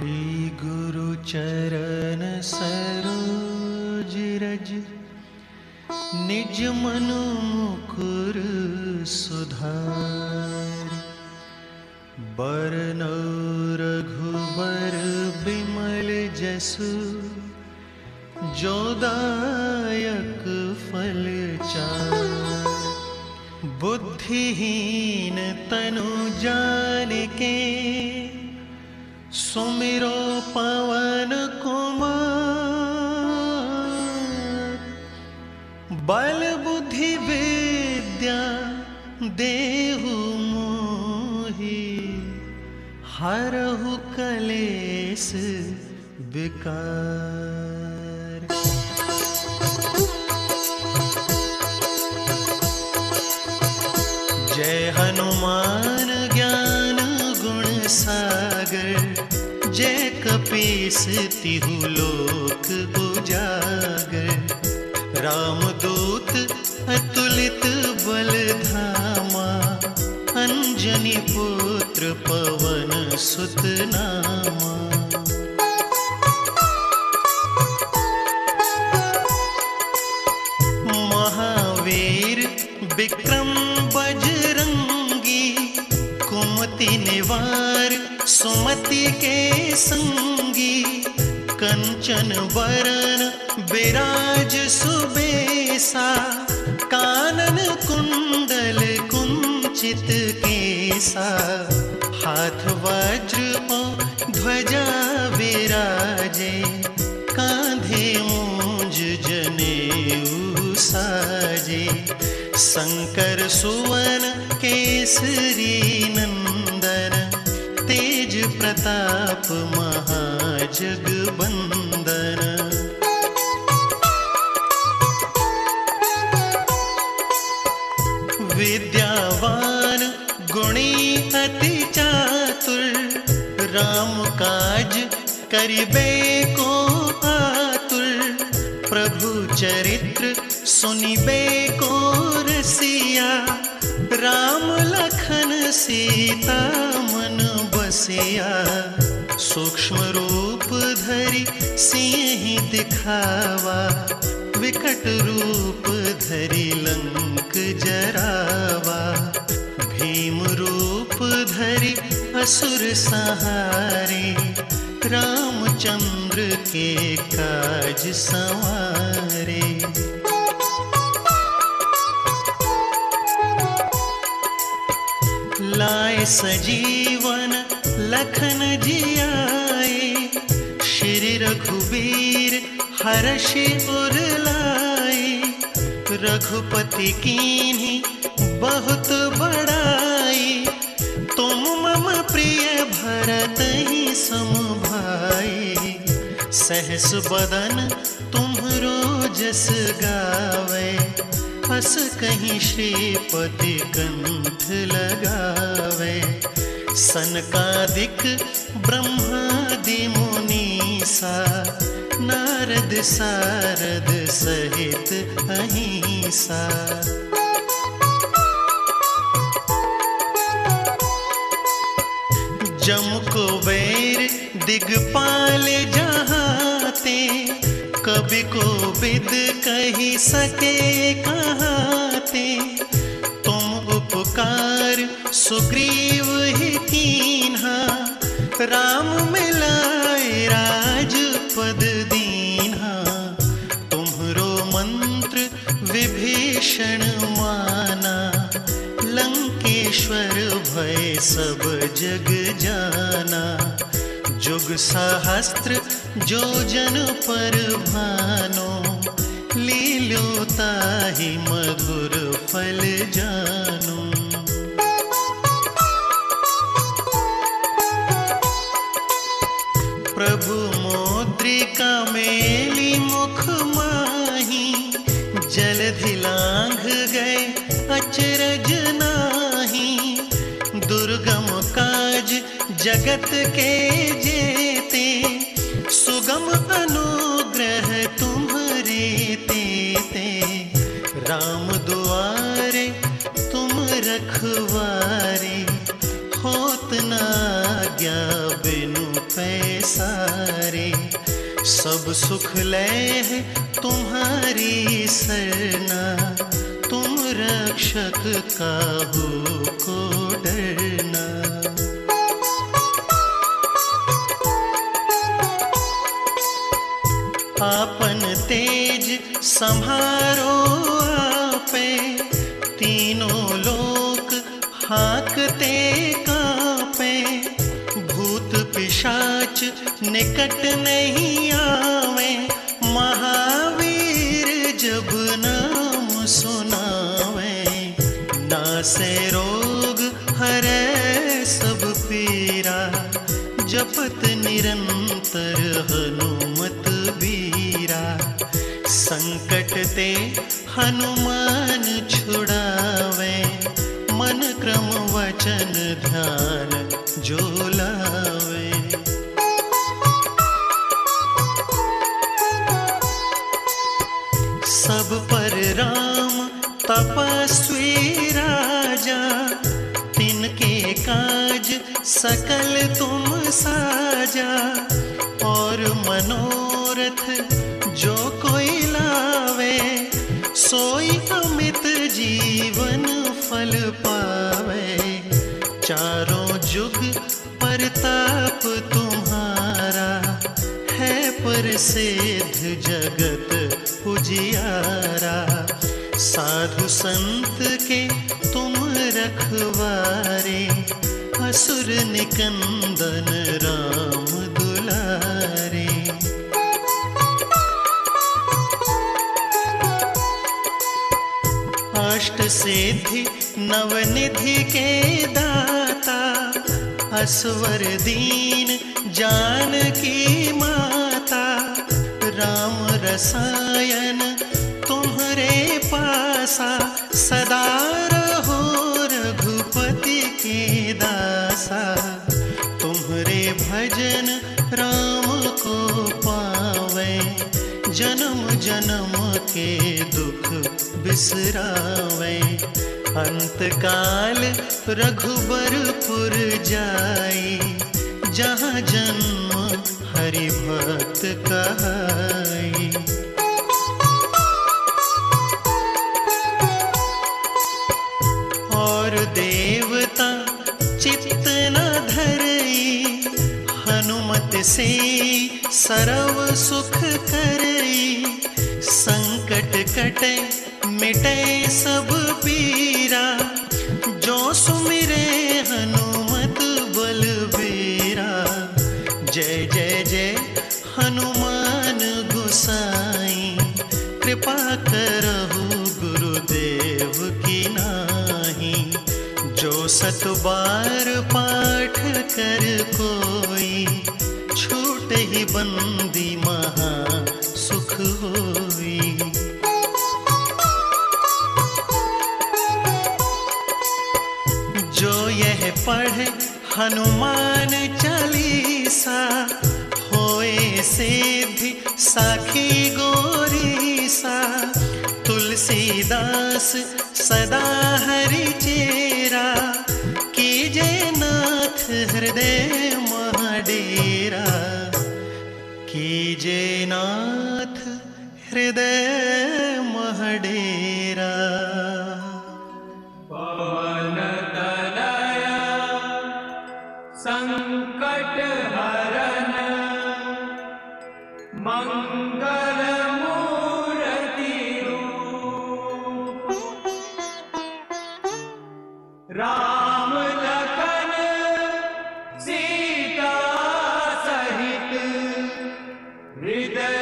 श्री गुरु चरण सरोज रज, निज मनु मुकुर सुधार। बरनौ रघुबर बिमल जसु, जो दायक फल चार। बुद्धिहीन तनु जानिके, सुमिरो पवन कुमार। बल बुद्धि विद्या देहु मोहि, हरहु कलेस विकार। जय हनुमान ज्ञान गुण सागर, जय कपीस तिहु लोक उजागर। रामदूत अतुलित बल धामा, अंजनी पुत्र पवन सुत नामा। महावीर विक्रम बजरंगी, कुमति निवार सुमति के संगी। कंचन बरन विराज सुबेसा, कानन कुंडल कुंचित केसा। हाथ वज्र और ध्वजा विराजे, कांधे मूंज जनेऊ साजे। शंकर सुवन केसरी नंदन, तेज प्रताप महाजगबंदन। विद्यावान गुणी अति चातुर, राम काज करिबे को आतुर। प्रभु चरित्र सुनिबे को रसिया, राम लखन सीता मन बसिया। सूक्ष्म रूप धरि सिंहि दिखावा, विकट रूप धरि लंक जरावा। भीम रूप धरि असुर संहारे, रामचंद्र के काज संवारे। लाए सजीवन लखन जियाए, श्री रघुबीर हरषि उर लाए। रघुपति कीन्ही बहुत बड़ाई, तुम मम प्रिय भरतहि सम भाई। सहस बदन तुम्हरो जस गावे, हस कहीं श्रीपति कंठ लगावे। सनकादिक ब्रह्मादि मुनीसा, नारद सारद सहित अहिंसा। जम कुबेर दिगपाल जहाते, कवि को बिद कही सके कहाते। तुम उपकार सुग्रीव ही कीन्हा, राम मिलाए राजपद दीन्हा। तुम्हरो मंत्र विभीषण माना, लंकेश्वर भय सब जग जाना। जुग सहस्त्र जो जन पर भानो, लील्यो ताहि मधुर फल जानो। प्रभु मुद्रिका मेली मुख माही, जलधि लांघ गए अचरज नाही। दुर्गम काज जगत के जेते, सुगम अनुग्रह तुम्हरे तेते। राम दुआरे तुम रखवारे, होत न आज्ञा बिनु पैसारे। सारे, सब सुख लय है तुम्हारी सरना, तुम रक्षक काहू को डरना। आपन तेज संहारो आपे, तीनों लोक हाकते कांपे, भूत पिशाच निकट नहीं आवे, महावीर जब नाम सुनावे, नासे रोग हरै सब पीरा, जपत निरंतर हनुमत बीरा, संकट ते हनुमान छुड़ावे, मन क्रम वचन ध्यान जो लावे। सब पर राम तपस्वी राजा, तिनके काज सकल तुम साजा, और मनोरथ जो कोई लावे, सोई अमित जीवन फल पावे। चारों जुग परताप तुम्हारा, है प्रसिद्ध जगत उजियारा, साधु संत के तुम रखवारे, असुर निकंदन राम दुलारे। अष्ट सिद्धि नवनिधि के दाता, असवर दीन जानकी माता, राम रसायन तुम्हारे पासा, सदा रहो रघुपति के दासा, तुम्हारे भजन राम को पावे, जन्म जन्म के दुख बिसरावे। अंतकाल रघुबरपुर जाई, जहाँ जन्म हरि भक्त कहाई। और देवता चित्त न धरई, हनुमत से सर्व सुख करई, संकट कटे मिटे सब पीरा, जो सुमिरे हनुमत बलबीरा। जय जय जय हनुमान गोसाई, कृपा करहु गुरुदेव की नाही, जो सत बार पाठ कर कोई, छूट ही बंदी महा सुख होई। जो यह पढ़े हनुमान चालीसा, होए सिद्धि साखी गोरीसा, तुलसीदास सदा हरि चेरा, कीजे नाथ हृदय महाडेरा, कीजे नाथ हृदय महाडेरा। संकट हरन मंगल मूर्ति रूप, राम लखन सीता सहित हृदय